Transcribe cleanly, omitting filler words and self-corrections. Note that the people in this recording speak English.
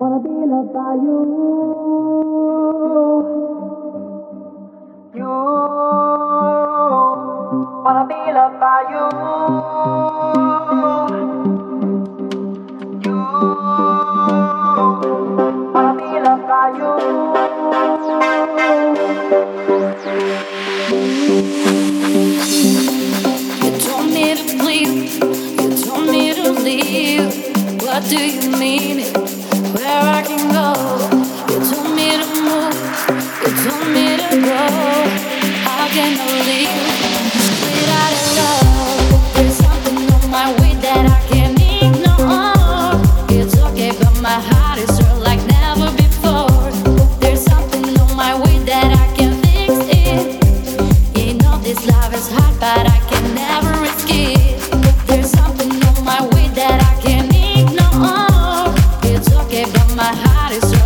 Wanna be loved by you. You wanna be loved by you. You wanna be loved by you. You told me to leave, you told me to leave. What do you mean? Where I can go? You told me to move, you told me to go. How can I leave without your love? There's something on my way that I can't ignore. It's okay, but my heart is hurt like never before. There's something on my way that I can't fix it. You know this love is hard, but I can never risk it. There's something on my way that I can't ignore. It's okay, but my heart is hurt.